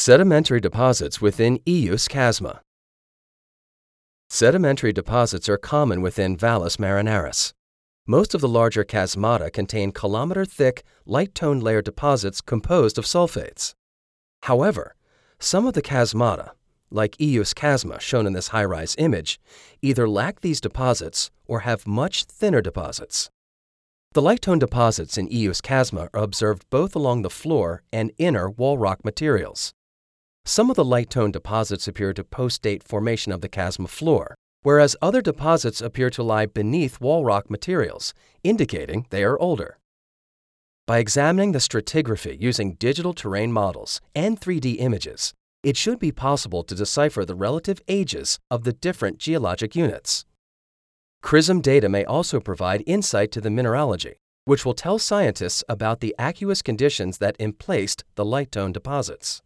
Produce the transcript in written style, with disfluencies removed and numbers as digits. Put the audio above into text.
Sedimentary deposits within Ius chasma. Sedimentary deposits are common within Valles Marineris. Most of the larger chasmata contain kilometer-thick, light-toned layer deposits composed of sulfates. However, some of the chasmata, like Ius chasma shown in this high-rise image, either lack these deposits or have much thinner deposits. The light-toned deposits in Ius chasma are observed both along the floor and inner wall rock materials. Some of the light-toned deposits appear to postdate formation of the chasma floor, whereas other deposits appear to lie beneath wall rock materials, indicating they are older. By examining the stratigraphy using digital terrain models and 3D images, it should be possible to decipher the relative ages of the different geologic units. CRISM data may also provide insight to the mineralogy, which will tell scientists about the aqueous conditions that emplaced the light-toned deposits.